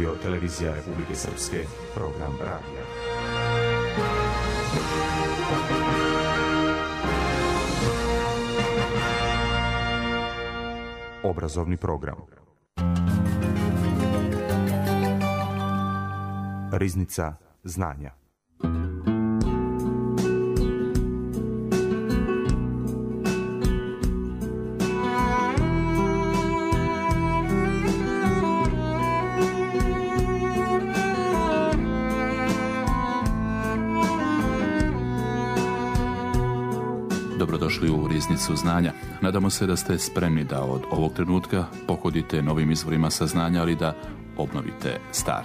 Radio Televizija Republike Srpske, program radija. Obrazovni program. Riznica znanja. Dobrodošli u Riznicu znanja. Nadamo se da ste spremni da od ovog trenutka pohodite novim izvorima saznanja, ali da obnovite stara.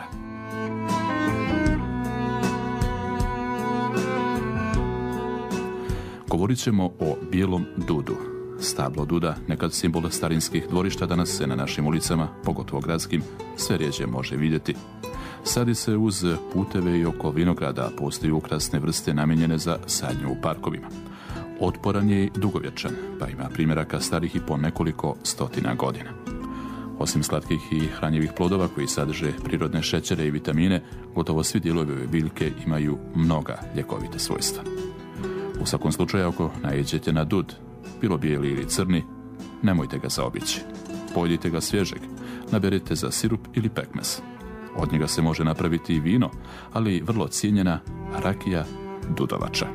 Govorit ćemo o bijelom dudu. Stablo duda, nekad simbol starinskih dvorišta, danas se na našim ulicama, pogotovo gradskim, sve rjeđe može vidjeti. Sadi se uz puteve i oko vinograda, postoji ukrasne vrste namijenjene za sadnju u parkovima. Otporan je i dugovječan, pa ima primjeraka starih i po nekoliko stotina godina. Osim slatkih i hranjivih plodova koji sadrže prirodne šećere i vitamine, gotovo svi dijelovi ove biljke imaju mnoga ljekovita svojstva. U svakom slučaju, ako naiđete na dud, bilo bijeli ili crni, nemojte ga zaobići. Pojedite ga svježeg, naberite za sirup ili pekmez. Od njega se može napraviti i vino, ali i vrlo cijenjena rakija dudovača.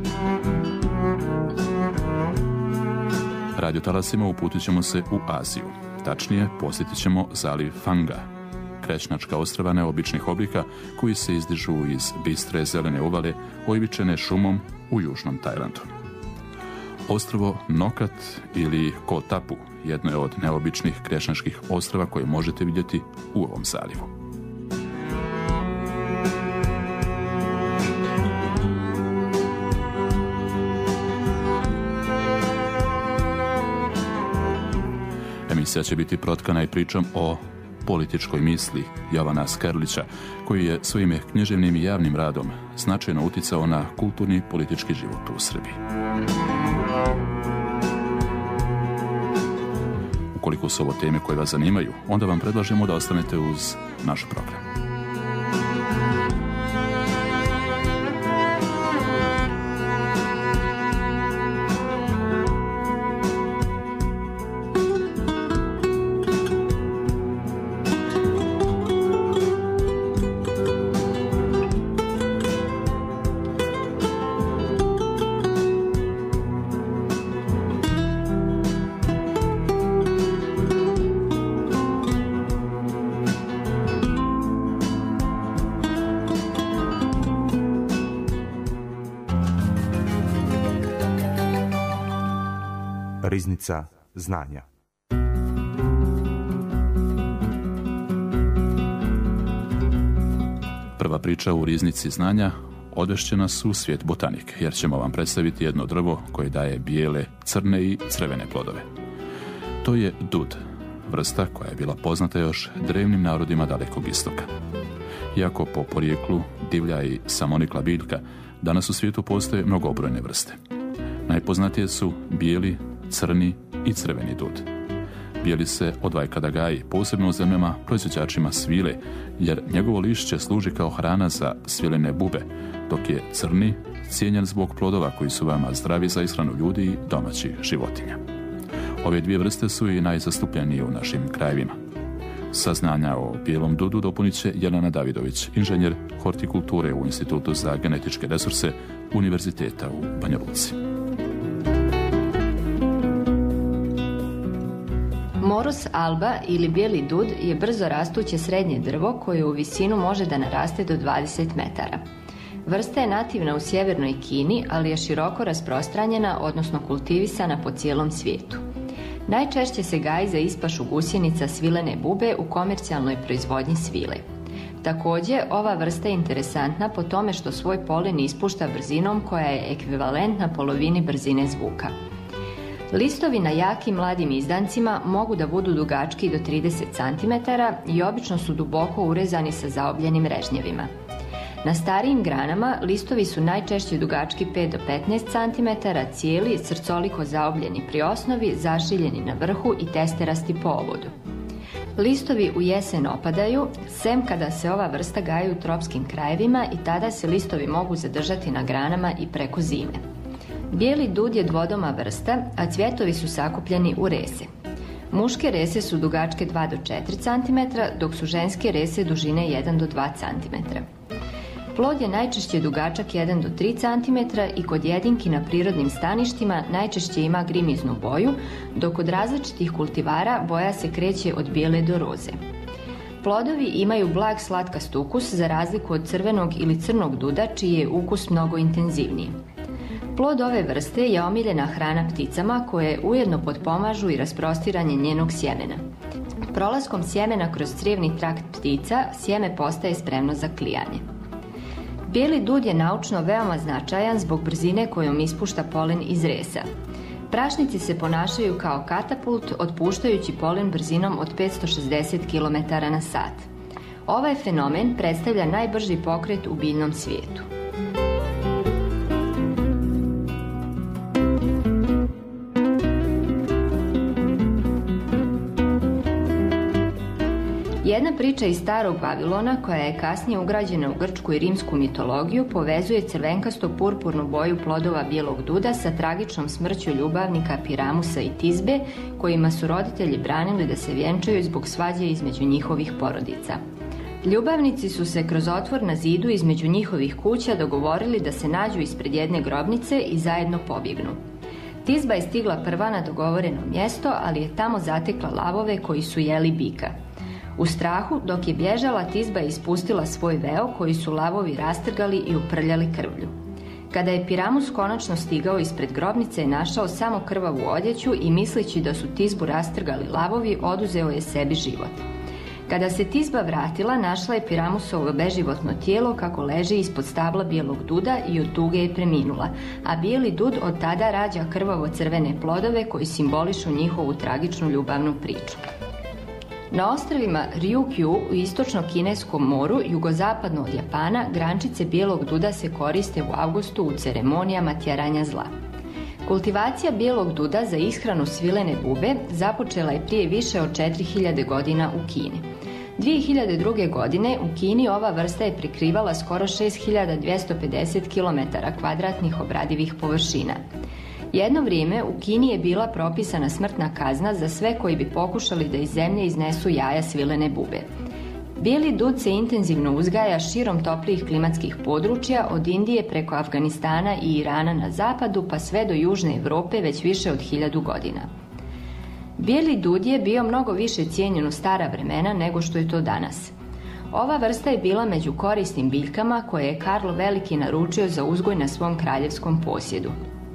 Radiotalasima uputit ćemo se u Aziju. Tačnije, posjetit ćemo zaliv Fanga, krečnačka ostrva neobičnih oblika koji se izdižu iz bistre zelene uvale oivičene šumom u južnom Tajlandu. Ostrvo Nokat ili Ko Tapu jedno je od neobičnih krečnačkih ostrva koje možete vidjeti u ovom zalivu. Emisija će biti protkana i pričom o političkoj misli Jovana Skerlića, koji je svojim književnim i javnim radom značajno uticao na kulturni i politički život u Srbiji. Ukoliko su ovo teme koje vas zanimaju, onda vam predlažemo da ostanete uz naš program. Riznica znanja. Prva priča u Riznici znanja odvešće nas u svijet botanik, jer ćemo vam predstaviti jedno drvo koje daje bijele, crne i crvene plodove. To je dud, vrsta koja je bila poznata još drevnim narodima Dalekog istoka. Iako po porijeklu divlja i samonikla biljka, danas u svijetu postoje mnogobrojne vrste. Najpoznatije su bijeli, crni i crveni dud. Bijeli se odvajkada gaji, posebno u zemljama proizvođačima svile, jer njegovo lišće služi kao hrana za svilene bube, dok je crni cijenjen zbog plodova koji su veoma zdravi za ishranu ljudi i domaćih životinja. Ove dvije vrste su i najzastupljenije u našim krajevima. Saznanja o bijelom dudu dopunit će Jelena Davidović, inženjer hortikulture u Institutu za genetičke resurse Univerziteta u Banja Luci. Morus alba ili bijeli dud je brzo rastuće srednje drvo koje u visinu može da naraste do 20 metara. Vrsta je nativna u sjevernoj Kini, ali je široko rasprostranjena, odnosno kultivisana po cijelom svijetu. Najčešće se gaji za ispašu gusjenica svilene bube u komercijalnoj proizvodnji svile. Također, ova vrsta je interesantna po tome što svoj polen ispušta brzinom koja je ekvivalentna polovini brzine zvuka. Listovi na jakim mladim izdancima mogu da budu dugački do 30 cm i obično su duboko urezani sa zaobljenim režnjevima. Na starijim granama listovi su najčešće dugački 5 do 15 cm, cijeli, srcoliko zaobljeni pri osnovi, zašiljeni na vrhu i testerasti po obodu. Listovi u jesen opadaju, sem kada se ova vrsta gaji u tropskim krajevima i tada se listovi mogu zadržati na granama i preko zime. Bijeli dud je dvodoma vrsta, a cvjetovi su sakupljeni u rese. Muške rese su dugačke 2 do 4 cm, dok su ženske rese dužine 1 do 2 cm. Plod je najčešće dugačak 1 do 3 cm i kod jedinki na prirodnim staništima najčešće ima grimiznu boju, dok kod različitih kultivara boja se kreće od bijele do roze. Plodovi imaju blag slatkast ukus za razliku od crvenog ili crnog duda čiji je ukus mnogo intenzivniji. Plod ove vrste je omiljena hrana pticama koje ujedno potpomažu i rasprostiranje njenog sjemena. Prolaskom sjemena kroz crijevni trakt ptica sjeme postaje spremno za klijanje. Bijeli dud je naučno veoma značajan zbog brzine kojom ispušta polen iz resa. Prašnici se ponašaju kao katapult, otpuštajući polen brzinom od 560 km/h. Ovaj fenomen predstavlja najbrži pokret u biljnom svijetu. Jedna priča iz starog Vavilona, koja je kasnije ugrađena u grčku i rimsku mitologiju, povezuje crvenkasto-purpurnu boju plodova bijelog duda sa tragičnom smrću ljubavnika Piramusa i Tizbe, kojima su roditelji branili da se vjenčaju zbog svađe između njihovih porodica. Ljubavnici su se kroz otvor na zidu između njihovih kuća dogovorili da se nađu ispred jedne grobnice i zajedno pobjegnu. Tizba je stigla prva na dogovoreno mjesto, ali je tamo zatekla lavove koji su jeli bika. U strahu, dok je bježala, Tizba je ispustila svoj veo koji su lavovi rastrgali i uprljali krvlju. Kada je Piramus konačno stigao ispred grobnice, je našao samo krvavu odjeću i misleći da su Tizbu rastrgali lavovi, oduzeo je sebi život. Kada se Tizba vratila, našla je Piramusovo beživotno tijelo kako leži ispod stabla bijelog duda i od tuge je preminula, a bijeli dud od tada rađa krvavo crvene plodove koji simbolišu njihovu tragičnu ljubavnu priču. Na ostrvima Ryukyu u istočno-kineskom moru, jugozapadno od Japana, grančice bijelog duda se koriste u avgustu u ceremonijama tjeranja zla. Kultivacija bijelog duda za ishranu svilene bube započela je prije više od 4000 godina u Kini. 2002. godine u Kini ova vrsta je prikrivala skoro 6250 km2 obradivih površina. Jedno vrijeme u Kini je bila propisana smrtna kazna za sve koji bi pokušali da iz zemlje iznesu jaja svilene bube. Bijeli dud se intenzivno uzgaja širom toplijih klimatskih područja od Indije preko Afganistana i Irana na zapadu pa sve do Južne Europe već više od 1000 godina. Bijeli dud je bio mnogo više cijenjen u stara vremena nego što je to danas. Ova vrsta je bila među korisnim biljkama koje je Karlo Veliki naručio za uzgoj na svom kraljevskom posjedu.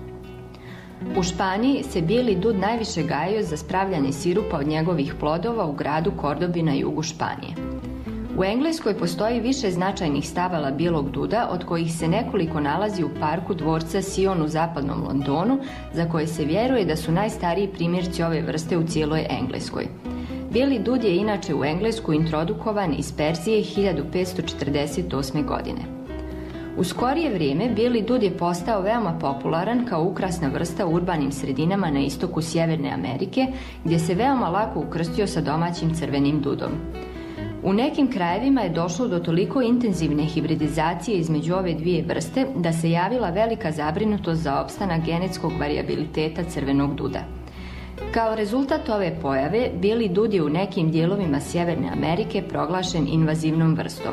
U Španiji se bijeli dud najviše gajio za spravljanje sirupa od njegovih plodova u gradu Kordobi na jugu Španije. U Engleskoj postoji više značajnih stabala bijelog duda, od kojih se nekoliko nalazi u parku dvorca Sion u zapadnom Londonu, za koje se vjeruje da su najstariji primjerci ove vrste u cijeloj Engleskoj. Bijeli dud je inače u Englesku introdukovan iz Perzije 1548. godine. U skorije vrijeme bijeli dud je postao veoma popularan kao ukrasna vrsta u urbanim sredinama na istoku Sjeverne Amerike, gdje se veoma lako ukrstio sa domaćim crvenim dudom. U nekim krajevima je došlo do toliko intenzivne hibridizacije između ove dvije vrste da se javila velika zabrinutost za opstanak genetskog varijabiliteta crvenog duda. Kao rezultat ove pojave, bijeli dud je u nekim dijelovima Sjeverne Amerike proglašen invazivnom vrstom.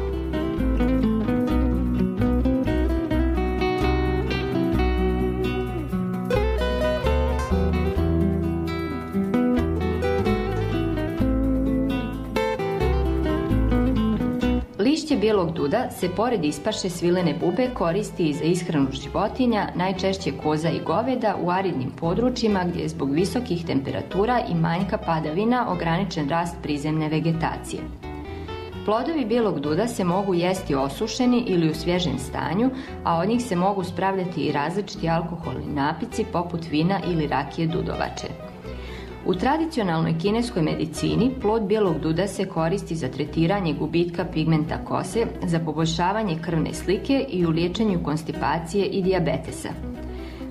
Lišće bijelog duda se pored ispaše svilene bube koristi i za ishranu životinja, najčešće koza i goveda u aridnim područjima gdje je zbog visokih temperatura i manjka padavina ograničen rast prizemne vegetacije. Plodovi bijelog duda se mogu jesti osušeni ili u svježem stanju, a od njih se mogu spravljati i različiti alkoholni napici poput vina ili rakije dudovače. U tradicionalnoj kineskoj medicini plod bijelog duda se koristi za tretiranje gubitka pigmenta kose, za poboljšavanje krvne slike i u liječenju konstipacije i dijabetesa.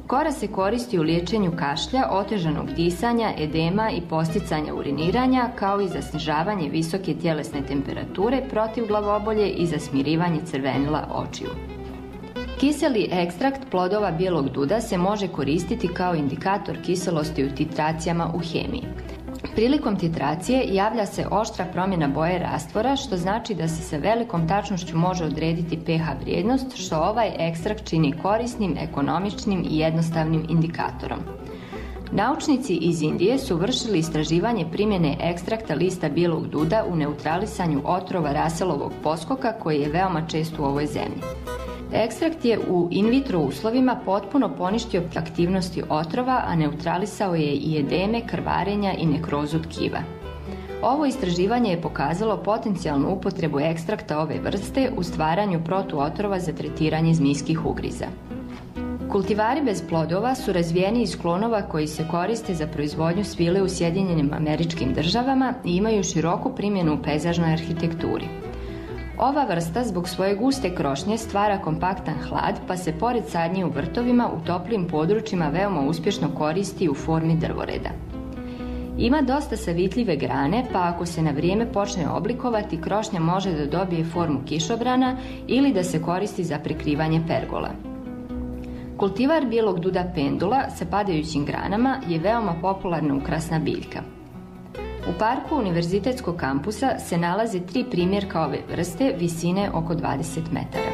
Kora se koristi u liječenju kašlja, otežanog disanja, edema i posticanja uriniranja, kao i za snižavanje visoke tjelesne temperature, protiv glavobolje i za smirivanje crvenila očiju. Kiseli ekstrakt plodova bijelog duda se može koristiti kao indikator kiselosti u titracijama u hemiji. Prilikom titracije javlja se oštra promjena boje rastvora, što znači da se sa velikom tačnošću može odrediti pH vrijednost, što ovaj ekstrakt čini korisnim, ekonomičnim i jednostavnim indikatorom. Naučnici iz Indije su vršili istraživanje primjene ekstrakta lista bijelog duda u neutralisanju otrova Russellovog poskoka, koji je veoma čest u ovoj zemlji. Ekstrakt je u in vitro uslovima potpuno poništio aktivnosti otrova, a neutralisao je i edeme, krvarenja i nekrozu tkiva. Ovo istraživanje je pokazalo potencijalnu upotrebu ekstrakta ove vrste u stvaranju protuotrova za tretiranje zmijskih ugriza. Kultivari bez plodova su razvijeni iz klonova koji se koriste za proizvodnju svile u Sjedinjenim Američkim Državama i imaju široku primjenu u pejzažnoj arhitekturi. Ova vrsta zbog svoje guste krošnje stvara kompaktan hlad, pa se pored sadnje u vrtovima u toplim područjima veoma uspješno koristi u formi drvoreda. Ima dosta savitljive grane, pa ako se na vrijeme počne oblikovati, krošnja može da dobije formu kišobrana ili da se koristi za prikrivanje pergola. Kultivar bijelog duda pendula sa padajućim granama je veoma popularna ukrasna biljka. U parku Univerzitetskog kampusa se nalaze 3 primjerka ove vrste visine oko 20 metara.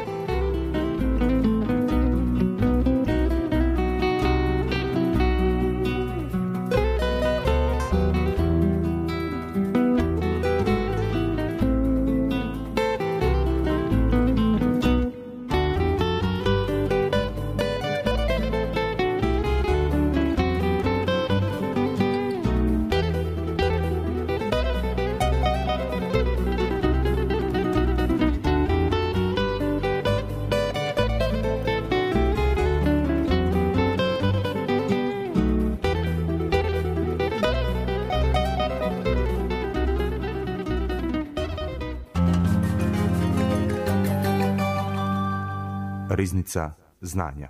Riznica znanja.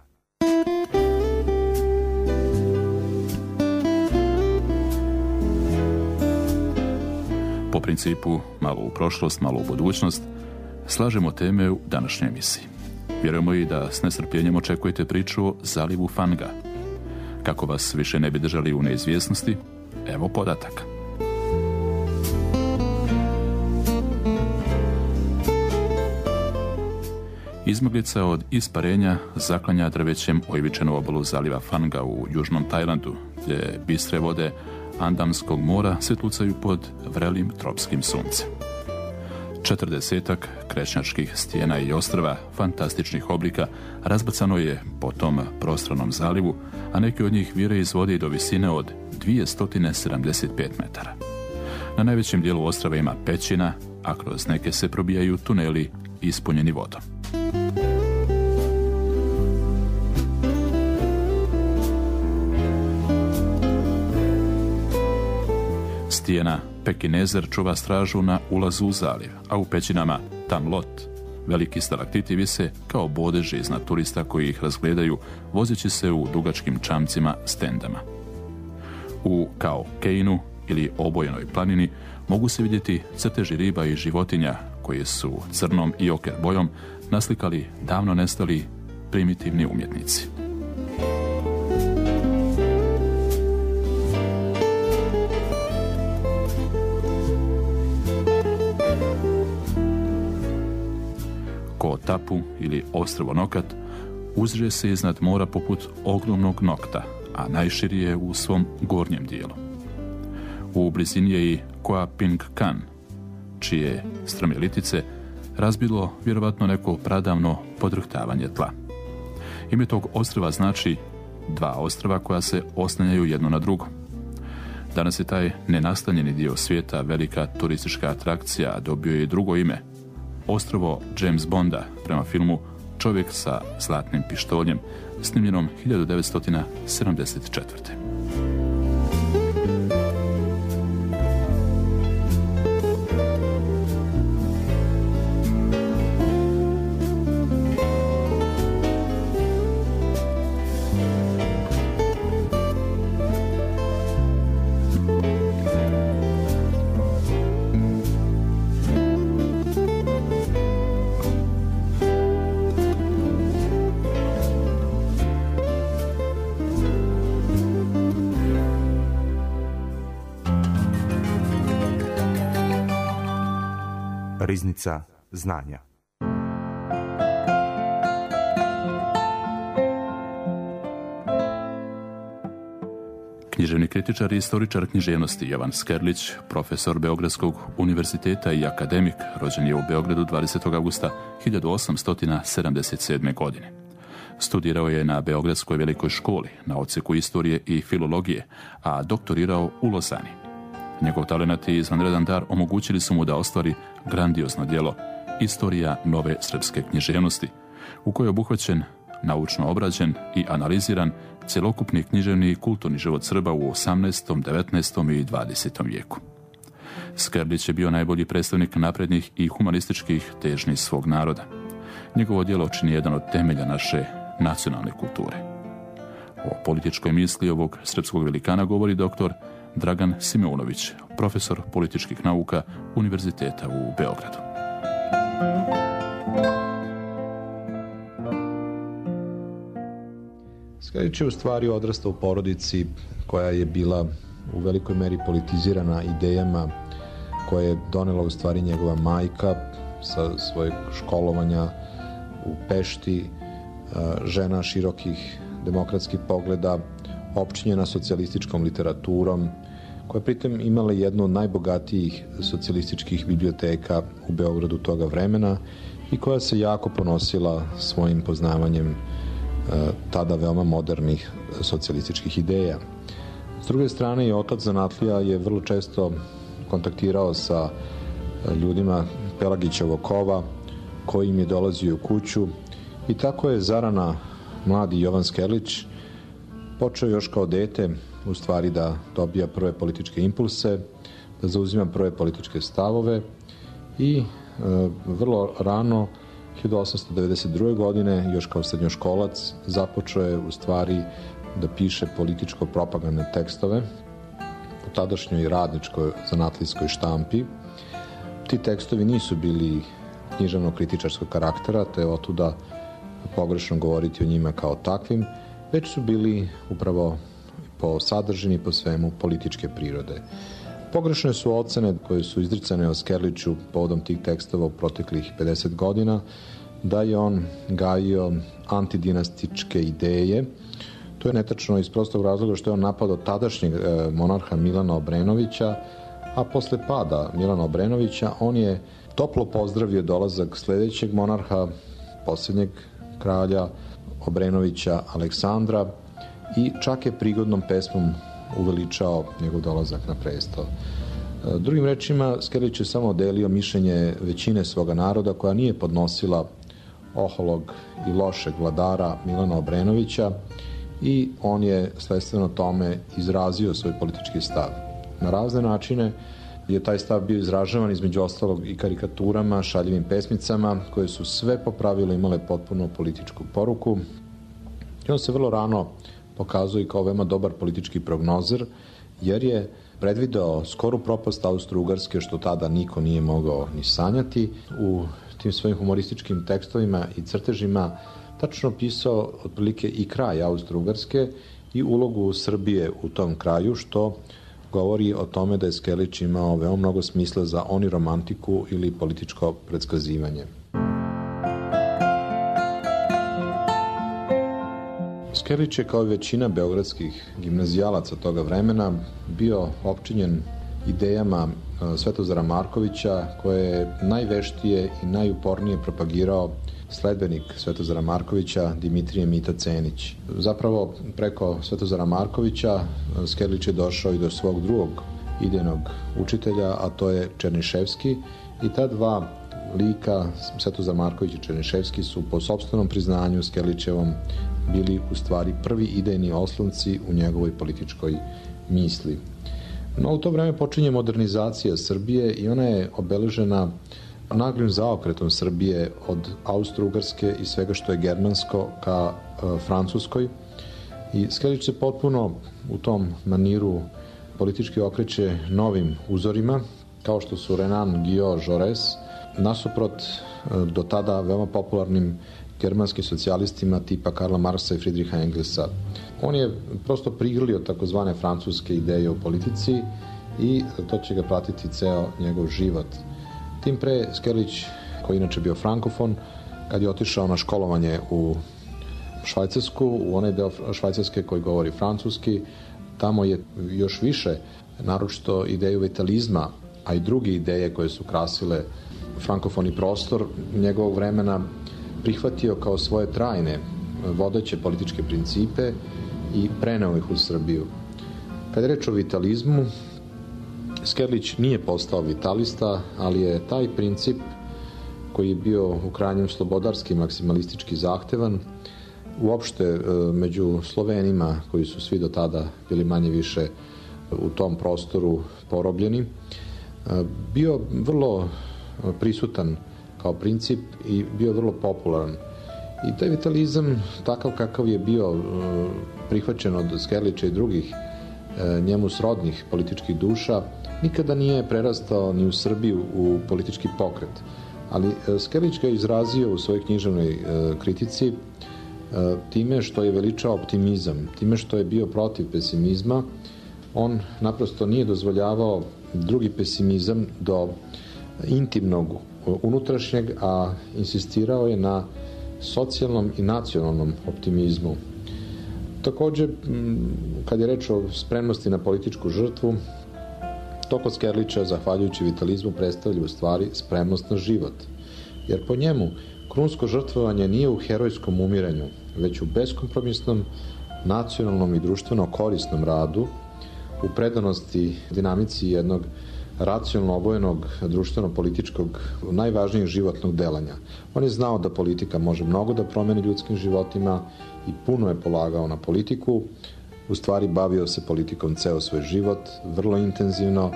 Po principu malo u prošlost, malo u budućnost, slažemo teme u današnjoj emisiji. Vjerujemo i da s nestrpljenjem očekujete priču o zalivu Fanga. Kako vas više ne bi držali u neizvjesnosti, evo podataka. Izmaglica od isparenja zaklanja drvećem oivičenu obalu zaliva Fanga u južnom Tajlandu, gdje bistre vode Andamskog mora svjetlucaju pod vrelim tropskim suncem. 40 krečnjačkih stijena i ostrva fantastičnih oblika razbacano je po tom prostranom zalivu, a neki od njih vire iz vode do visine od 275 metara. Na najvećem dijelu ostrava ima pećina, a kroz neke se probijaju tuneli ispunjeni vodom. Stijena Pekinezer čuva stražu na ulazu u zaliv, a u pećinama Tam Lot veliki stalaktiti vise kao bodeži iznad turista koji ih razgledaju vozeći se u dugačkim čamcima s tendama. U Kao Keinu ili Obojenoj planini mogu se vidjeti crteži riba i životinja koje su crnom i oker bojom naslikali davno nestali primitivni umjetnici. Ko Tapu ili ostrvo Nokat uzže se iznad mora poput ogromnog nokta, a najširi je u svom gornjem dijelu. U blizini je i Koa Ping Kan, čije strme litice razbilo vjerovatno neko pradavno podrhtavanje tla. Ime tog ostrva znači 2 ostrva koja se oslanjaju jedno na drugo. Danas je taj nenastanjeni dio svijeta velika turistička atrakcija, a dobio je i drugo ime, ostrvo James Bonda, prema filmu Čovjek sa zlatnim pištoljem, snimljenom 1974. Riznica znanja. Književni kritičar i istoričar književnosti Jovan Skerlić, profesor Beogradskog univerziteta i akademik, rođen je u Beogradu 20. augusta 1877. godine. Studirao je na Beogradskoj velikoj školi, na odsjeku istorije i filologije, a doktorirao u Lozani. Njegov talenat i izvanredan dar omogućili su mu da ostvari grandiozno djelo Istorija nove srpske književnosti, u kojoj je obuhvaćen, naučno obrađen i analiziran cjelokupni književni i kulturni život Srba u 18., 19. i 20. vijeku. Skerlić je bio najbolji predstavnik naprednih i humanističkih težnji svog naroda. Njegovo djelo čini jedan od temelja naše nacionalne kulture. O političkoj misli ovog srpskog velikana govori dr. Dragan Simeunović, profesor političkih nauka Univerziteta u Beogradu. Skerlić je u stvari odrastao u porodici koja je bila u velikoj meri politizirana idejama koje je donela u stvari njegova majka sa svojeg školovanja u Pešti, žena širokih demokratskih pogleda, opčinjena socijalističkom literaturom, koja pritom imala jednu od najbogatijih socijalističkih biblioteka u Beogradu toga vremena i koja se jako ponosila svojim poznavanjem tada veoma modernih socijalističkih ideja. S druge strane, i otac zanatlija je vrlo često kontaktirao sa ljudima Pelagićevog kova, koji im je dolazio u kuću, i tako je zarana mladi Jovan Skerlić počeo još kao dete u stvari da dobija prve političke impulse, da zauzima prve političke stavove i vrlo rano, 1892. godine, još kao srednjoškolac, započeo je u stvari da piše političko-propagandne tekstove u tadašnjoj radničkoj zanatlijskoj štampi. Ti tekstovi nisu bili književno-kritičarskog karaktera, te je otuda pogrešno govoriti o njima kao takvim, već su bili upravo po sadržini, po svemu, političke prirode. Pogrešne su ocene koje su izricane o Skerliću povodom tih tekstova u proteklih 50 godina, da je on gajio antidinastičke ideje. To je netačno iz prostog razloga što je on napadao tadašnjeg monarha Milana Obrenovića, a posle pada Milana Obrenovića on je toplo pozdravio dolazak sledećeg monarha, posljednjeg kralja Obrenovića, Aleksandra, i čak je prigodnom pesmom uveličao njegov dolazak na presto. Drugim rečima, Skerlić je samo delio mišljenje većine svoga naroda koja nije podnosila oholog i lošeg vladara Milana Obrenovića, i on je sledstveno tome izrazio svoj politički stav. Na razne načine je taj stav bio izražavan, između ostalog i karikaturama, šaljivim pesmicama, koje su sve po pravilu imale potpuno političku poruku. I on se vrlo rano pokazuje kao veoma dobar politički prognozer, jer je predvideo skoru propast Austro-Ugarske, što tada niko nije mogao ni sanjati. U tim svojim humorističkim tekstovima i crtežima tačno pisao otprilike i kraj Austro-Ugarske i ulogu Srbije u tom kraju, što govori o tome da je Skerlić imao veoma mnogo smisla za oniromantiku ili političko predskazivanje. Skerlić je, kao i većina beogradskih gimnazijalaca toga vremena, bio opčinjen idejama Svetozara Markovića, koje je najveštije i najupornije propagirao sledbenik Svetozara Markovića, Dimitrije Mita Cenić. Zapravo, preko Svetozara Markovića Skerlić je došao i do svog drugog idejnog učitelja, a to je Černiševski, i ta dva lika, Svetozar Marković i Černiševski, su po sopstvenom priznanju Skerlićevom bili u stvari prvi idejni oslonci u njegovoj političkoj misli. No, u to vreme počinje modernizacija Srbije i ona je obeležena naglim zaokretom Srbije od Austro-Ugarske i svega što je germansko ka Francuskoj. I Skerlić se potpuno u tom maniru politički okreće novim uzorima, kao što su Renan, Guillaume, Jaurès, nasuprot do tada veoma popularnim germanskim socijalistima tipa Karla Marksa i Friedricha Engelsa. On je prosto prigrlio takozvane francuske ideje u politici i to će ga pratiti ceo njegov život. Tim pre Skerlić, koji je inače bio frankofon, kad je otišao na školovanje u Švajcarsku, u onaj deo Švajcarske koji govori francuski, tamo je još više, naročito ideju vitalizma, a i druge ideje koje su krasile frankofoni prostor njegovog vremena, prihvatio kao svoje trajne vodeće političke principe i preneo ih u Srbiju. Kad je reč o vitalizmu, Skerlić nije postao vitalista, ali je taj princip koji je bio u krajnjem slobodarski, maksimalistički zahtevan, uopšte među Slovenima, koji su svi do tada bili manje više u tom prostoru porobljeni, bio vrlo prisutan kao princip i bio vrlo popularan. I taj vitalizam, takav kakav je bio prihvaćen od Skerlića i drugih njemu srodnih političkih duša, nikada nije prerastao ni u Srbiju u politički pokret. Ali Skerlić ga je izrazio u svojoj književnoj kritici time što je veličao optimizam, time što je bio protiv pesimizma. On naprosto nije dozvoljavao drugi pesimizam do intimnog unutrašnjeg, a insistirao je na socijalnom i nacionalnom optimizmu. Takođe, kad je reč o spremnosti na političku žrtvu, to kod Skerlića, zahvaljujući vitalizmu, predstavlja u stvari spremnost na život. Jer po njemu, krunsko žrtvovanje nije u herojskom umiranju, već u beskompromisnom, nacionalnom i društveno korisnom radu, u predanosti dinamici jednog racionalno obojenog društveno-političkog najvažnijeg životnog delanja. On je znao da politika može mnogo da promeni ljudskim životima i puno je polagao na politiku. U stvari bavio se politikom ceo svoj život, vrlo intenzivno.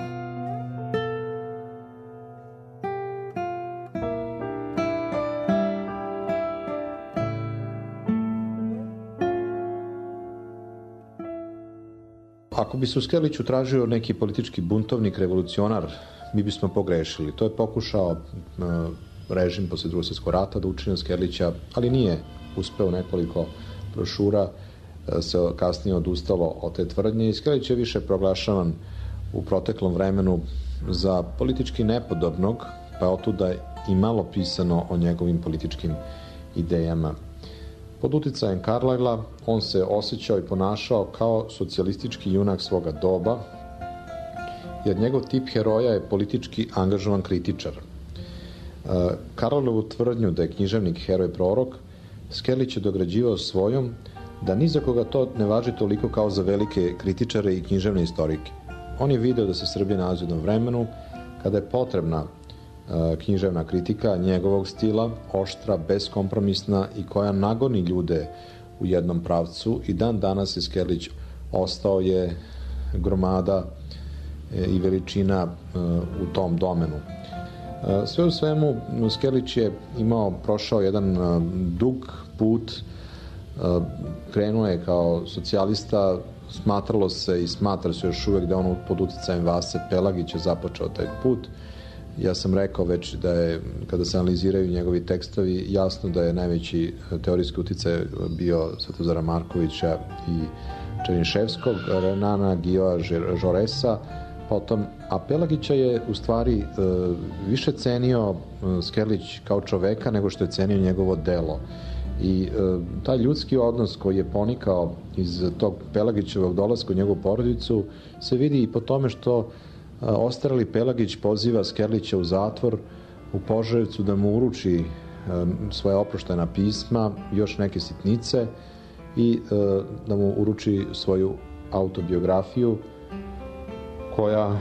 Ako bi se u Skerliću tražio neki politički buntovnik, revolucionar, mi bismo pogrešili. To je pokušao režim posle Drugog svjetskog rata da učini od Skerlića, ali nije uspeo. Nekoliko brošura se kasnije odustalo od te tvrdnje i Skerlić je više proglašavan u proteklom vremenu za politički nepodobnog, pa je otuda i malo pisano o njegovim političkim idejama. Pod uticajem Carlyla on se osjećao i ponašao kao socijalistički junak svoga doba, jer njegov tip heroja je politički angažovan kritičar. Carlylovu tvrdnju da je književnik heroj prorok, Skerlić je dograđivao svojom da ni za koga to ne važi toliko kao za velike kritičare i književne istorike. On je video da se Srbija nalazi u jednom vremenu kada je potrebna književna kritika njegovog stila, oštra, beskompromisna i koja nagoni ljude u jednom pravcu, i dan danas je Skerlić ostao je gromada i veličina u tom domenu. Sve u svemu, Skerlić je prošao jedan dug put, krenuo je kao socijalista, smatralo se i smatra se još uvek da on pod uticajem Vase Pelagića započeo taj put. Ja sam rekao već da je, kada se analiziraju njegovi tekstovi, jasno da je najveći teorijski uticaj bio Svetozara Markovića i Černiševskog, Renana Gioa Žoresa, potom, a Pelagića je u stvari više cenio Skerlić kao čoveka nego što je cenio njegovo delo. I taj ljudski odnos koji je ponikao iz tog Pelagićevog dolaska u njegovu porodicu se vidi i po tome što ostarali Pelagić poziva Skerlića u zatvor u Požarevcu da mu uruči svoje oproštajna pisma, još neke sitnice i da mu uruči svoju autobiografiju koja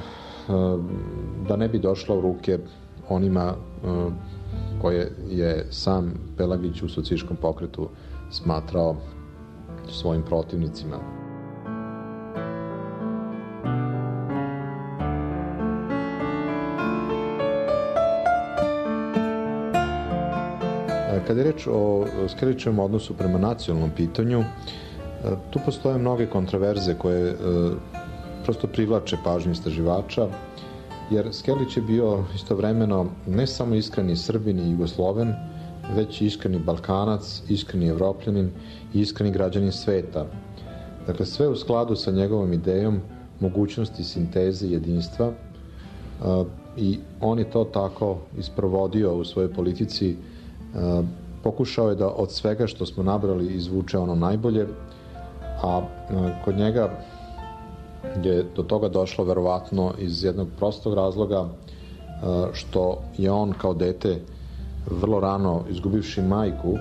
da ne bi došla u ruke onima koje je sam Pelagić u socijalističkom pokretu smatrao svojim protivnicima. Kada je reč o Skerlićevom odnosu prema nacionalnom pitanju, tu postoje mnoge kontroverze koje prosto privlače pažnju istraživača, jer Skerlić je bio istovremeno ne samo iskreni Srbin i Jugosloven, već i iskreni Balkanac, iskreni Evropljanin i iskreni građanin sveta. Dakle, sve u skladu sa njegovom idejom mogućnosti sinteze i jedinstva. i on je to tako isprovodio u svojoj politici. Pokušao je da od svega što smo nabrali izvuče ono najbolje, a kod njega je do toga došlo verovatno iz jednog prostog razloga što je on kao dete vrlo rano izgubivši majku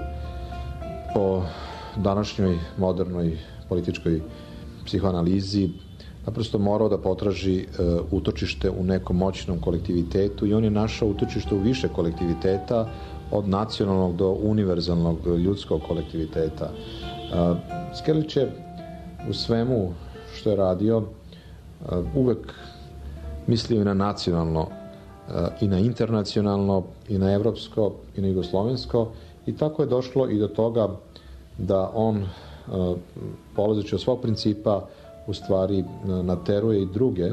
po današnjoj modernoj političkoj psihoanalizi naprosto morao da potraži utočište u nekom moćnom kolektivitetu i on je našao utočište u više kolektiviteta od nacionalnog do univerzalnog ljudskog kolektiviteta. Skerlić je u svemu što je radio uvek mislio i na nacionalno i na internacionalno i na evropsko i na jugoslovensko i tako je došlo i do toga da on polazeći od svog principa u stvari nateruje i druge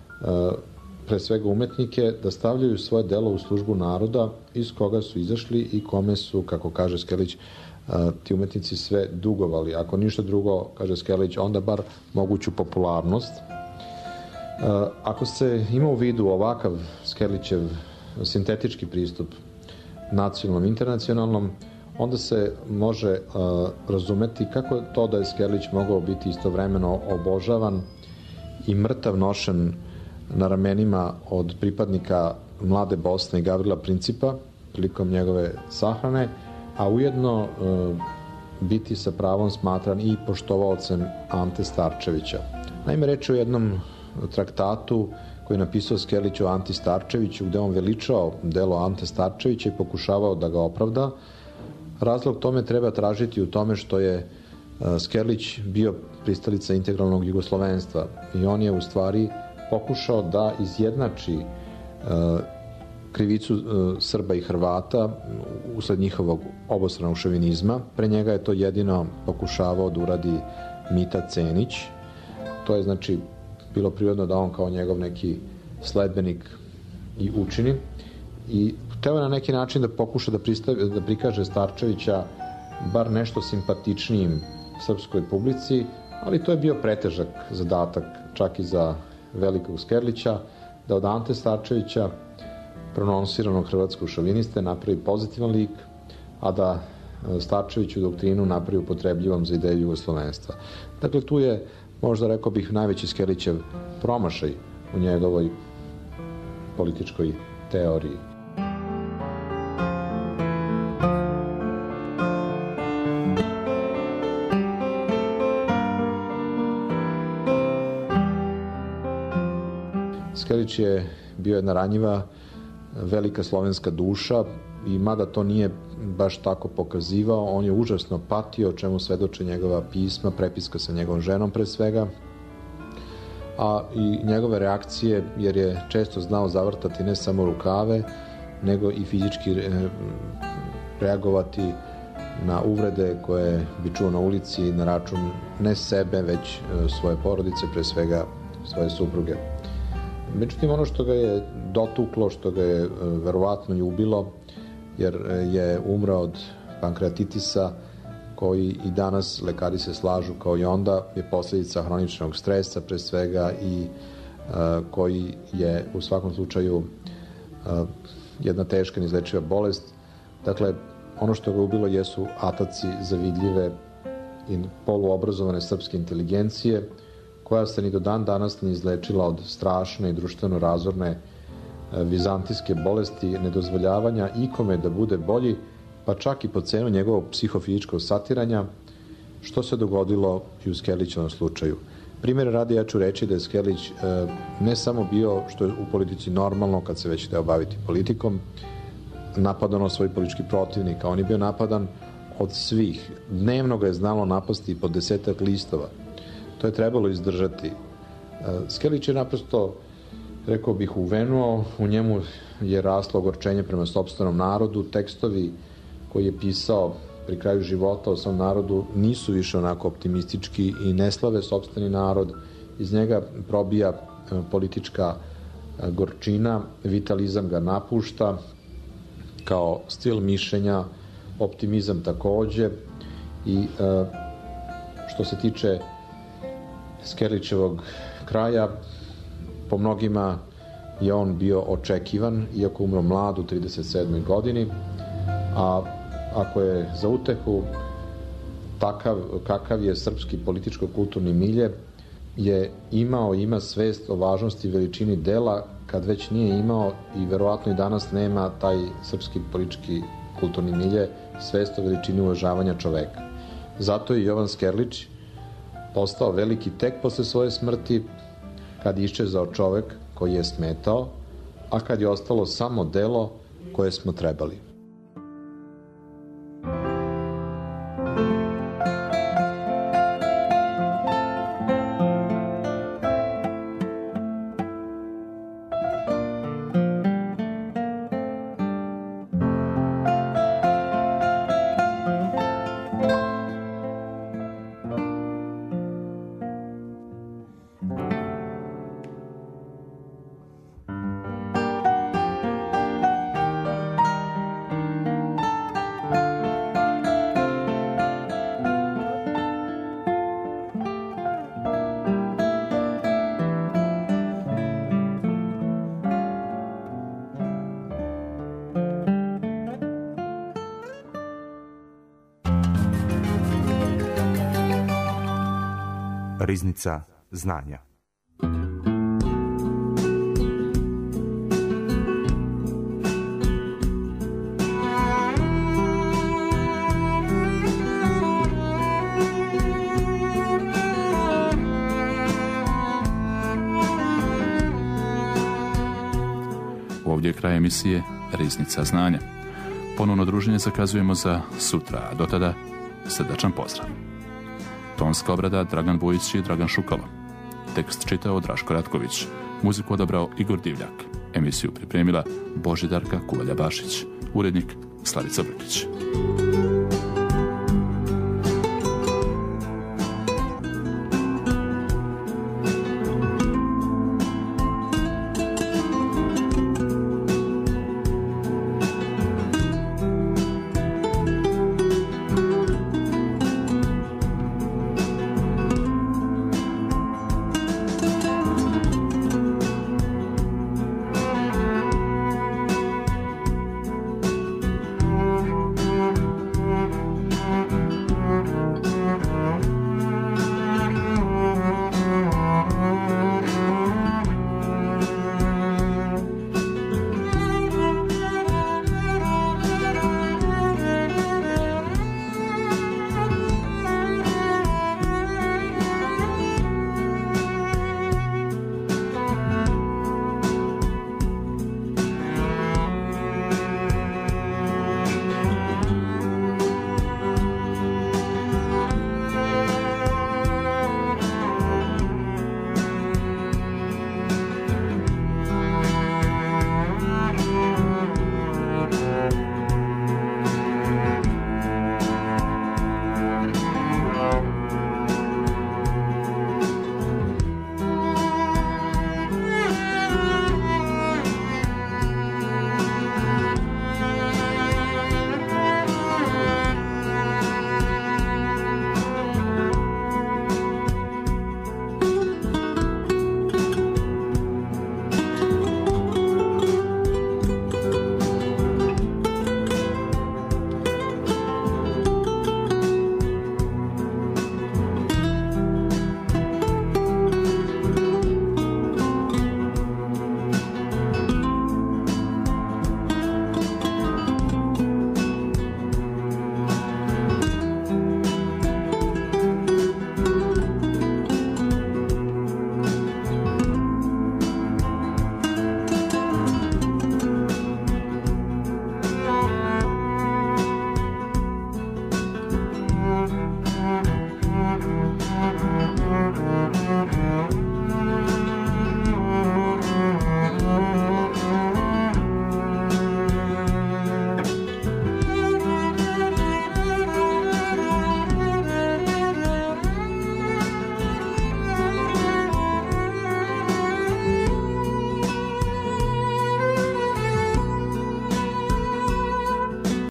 pre svega umetnike da stavljaju svoje delo u službu naroda iz koga su izašli i kome su, kako kaže Skerlić, ti umetnici sve dugovali. Ako ništa drugo, kaže Skerlić, onda bar moguću popularnost. Ako se ima u vidu ovakav Skerlićev sintetički pristup nacionalnom, internacionalnom, onda se može razumeti kako je to da je Skerlić mogao biti istovremeno obožavan i mrtav nošen na ramenima od pripadnika Mlade Bosne i Gavrila Principa prilikom njegove sahrane, a ujedno biti sa pravom smatran i poštovaocem Ante Starčevića. Naime, reč je o jednom traktatu koji je napisao Skerlić o Anti Starčeviću, gde on veličao delo Ante Starčevića i pokušavao da ga opravda. Razlog tome treba tražiti u tome što je Skerlić bio pristalica integralnog jugoslovenstva i on je u stvari pokušao da izjednači krivicu Srba i Hrvata usled njihovog obostranog šovinizma. Pre njega je to jedino pokušavao da uradi Mita Cenić. To je znači bilo prirodno da on kao njegov neki sledbenik i učini. I hteo je na neki način da pokuša da prikaže Starčevića bar nešto simpatičnijim srpskoj publici, ali to je bio pretežak zadatak čak i za velikog Skerlića, da od Ante Starčevića, prononsiranog hrvatskog šoviniste, napravi pozitivan lik, a da Starčeviću doktrinu napravi upotrebljivom za ideju jugoslovenstva. Dakle, tu je, možda rekao bih, najveći Skerlićev promašaj u njegovoj političkoj teoriji. Skerlić je bio jedna ranjiva, velika slovenska duša i mada to nije baš tako pokazivao, on je užasno patio, o čemu svedoče njegova pisma, prepiska sa njegovom ženom pre svega, a i njegove reakcije, jer je često znao zavrtati ne samo rukave, nego i fizički reagovati na uvrede koje bi čuo na ulici na račun ne sebe, već svoje porodice, pre svega svoje supruge. Međutim, ono što ga je dotuklo, što ga je verovatno i ubilo, jer je umrao od pankreatitisa, koji i danas lekari se slažu kao i onda je posljedica hroničnog stresa pre svega i koji je u svakom slučaju jedna teška neizlečiva bolest. Dakle, ono što ga ubilo jesu ataci zavidljive i poluobrazovane srpske inteligencije, koja se ni do dan danas ne izlečila od strašne i društveno razorne vizantijske bolesti nedozvoljavanja ikome da bude bolji, pa čak i po cenu njegovog psihofizičkog satiranja, što se dogodilo i u Skerlićevom slučaju. Primjer radi, ja ću reći da je Skerlić ne samo bio, što je u politici normalno kad se već hteo baviti politikom, napadan od svojih političkih protivnika. On je bio napadan od svih. Dnevno ga je znalo napasti po 10 listova. To je trebalo izdržati. Skerlić je naprosto, rekao bih, uvenuo, u njemu je raslo ogorčenje prema sopstvenom narodu, tekstovi koji je pisao pri kraju života o svom narodu nisu više onako optimistički i ne slave sopstveni narod, iz njega probija politička gorčina, vitalizam ga napušta kao stil mišljenja, optimizam takođe i što se tiče Skerlićevog kraja, po mnogima je on bio očekivan, iako umro mlad u 37. godini, a ako je za utehu kakav je srpski političko-kulturni milje, ima svest o važnosti i veličini dela, kad već nije imao i verovatno i danas nema taj srpski politički kulturni milje, svest o veličini uvažavanja čoveka. Zato je Jovan Skerlić postao veliki tek posle svoje smrti, kad je iščezao čovek koji je smetao, a kad je ostalo samo delo koje smo trebali. Riznica znanja. Ovdje je kraj emisije Riznica znanja. Ponovno druženje zakazujemo za sutra, a do tada srdačan pozdrav. Tonska obrada Dragan Bojić i Dragan Šukalo. Tekst čitao Draško Ratković. Muziku odabrao Igor Divljak. Emisiju pripremila Božidarka Kuvalja Bašić. Urednik Slavica Brkić.